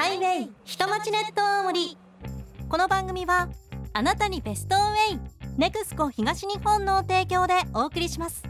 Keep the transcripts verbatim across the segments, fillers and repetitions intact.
ハイウェイ下町ネット青森。この番組はあなたにベストウェイネクスコ東日本の提供でお送りします。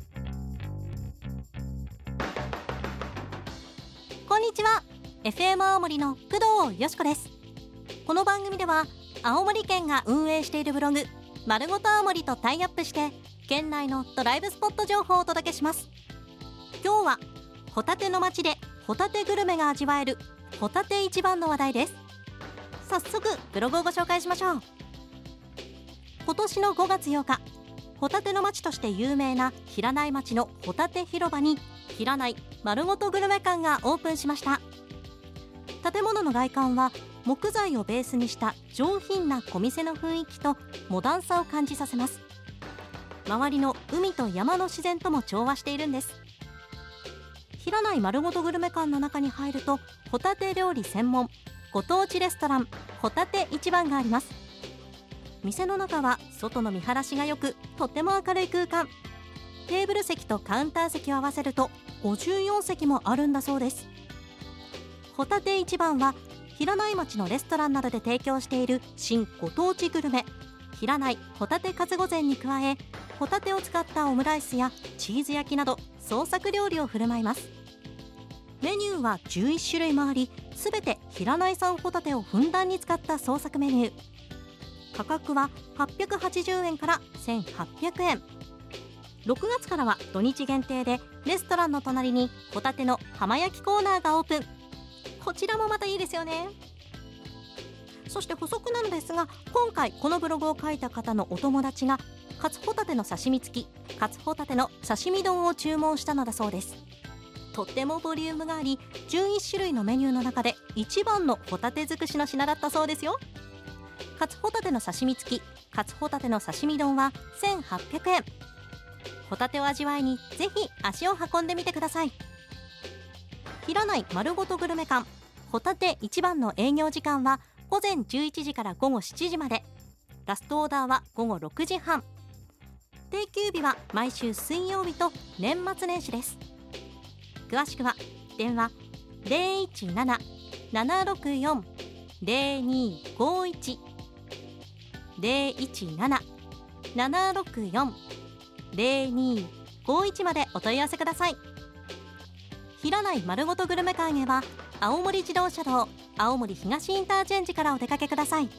こんにちは、 エフエム 青森の工藤よしこです。この番組では青森県が運営しているブログまるごと青森とタイアップして県内のドライブスポット情報をお届けします。今日はホタテの町でホタテグルメが味わえるホタテ一番の話題です。早速ブログをご紹介しましょう。今年のごがつようか、ホタテの町として有名な平内町のホタテ広場に平内丸ごとグルメ館がオープンしました。建物の外観は木材をベースにした上品な小店の雰囲気とモダンさを感じさせます。周りの海と山の自然とも調和しているんです。平内丸ごとグルメ館の中に入るとホタテ料理専門ご当地レストランホタテ一番があります。店の中は外の見晴らしが良くとっても明るい空間。テーブル席とカウンター席を合わせるとごじゅうよんせきもあるんだそうです。ホタテ一番は平内町のレストランなどで提供している新ご当地グルメ平内ホタテカツ御膳に加え、ホタテを使ったオムライスやチーズ焼きなど創作料理を振る舞います。メニューはじゅういっしゅるいもあり、すべて平内産ホタテをふんだんに使った創作メニュー。価格ははっぴゃくはちじゅうえんからせんはっぴゃくえん。ろくがつからは土日限定でレストランの隣にホタテの浜焼きコーナーがオープン。こちらもまたいいですよね。そして補足なのですが、今回このブログを書いた方のお友達がカツホタテの刺身付きカツホタテの刺身丼を注文したのだそうです。とってもボリュームがあり、じゅういっしゅるいのメニューの中で一番のホタテ尽くしの品だったそうですよ。カツホタテの刺身付きカツホタテの刺身丼はせんはっぴゃくえん。ホタテを味わいにぜひ足を運んでみてください。平内丸ごとグルメ館ホタテ一番の営業時間はごぜんじゅういちじからごごしちじまで。ラストオーダーはごごろくじはん。定休日は毎週水曜日と年末年始です。詳しくは電話 ゼロいちなな ななろくよん ゼロにごいち ゼロいちなな ななろくよん ゼロにごいちまでお問い合わせください。平内丸ごとグルメ館へは青森自動車道青森東インターチェンジからお出かけください。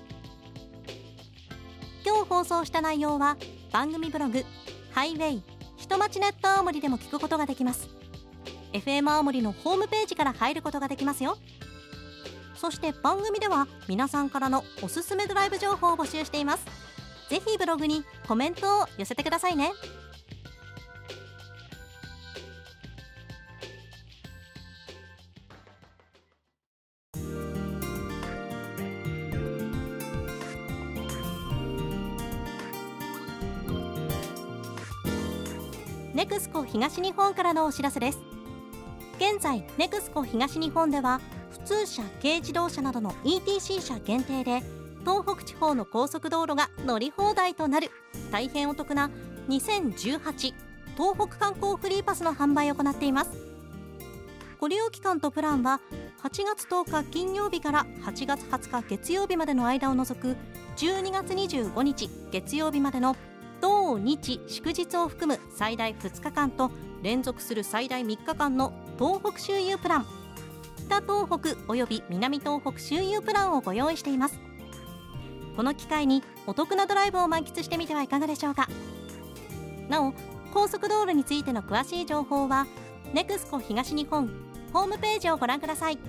今日放送した内容は番組ブログハイウェイ下町ネット青森でも聞くことができます。 エフエム 青森のホームページから入ることができますよ。そして番組では皆さんからのおすすめドライブ情報を募集しています。ぜひブログにコメントを寄せてくださいね。ネクスコ東日本からのお知らせです。現在ネクスコ東日本では普通車軽自動車などの イーティーシー 車限定で東北地方の高速道路が乗り放題となる大変お得なにせんじゅうはち東北観光フリーパスの販売を行っています。ご利用期間とプランははちがつとおか金曜日からはちがつはつか月曜日までの間を除くじゅうにがつにじゅうごにち月曜日までの土日祝日を含む最大ふつかかんと連続する最大みっかかんの東北周遊プラン、北東北および南東北周遊プランをご用意しています。この機会にお得なドライブを満喫してみてはいかがでしょうか。なお高速道路についての詳しい情報はネクスコ東日本ホームページをご覧ください。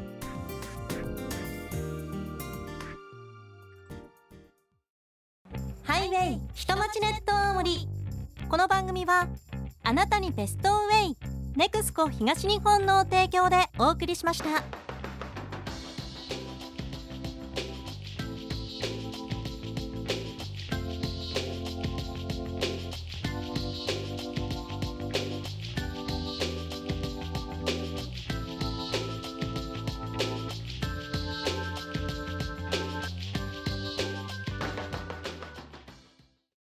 ハイウェイ下町ネット青森。この番組はあなたにベストウェイネクスコ東日本の提供でお送りしました。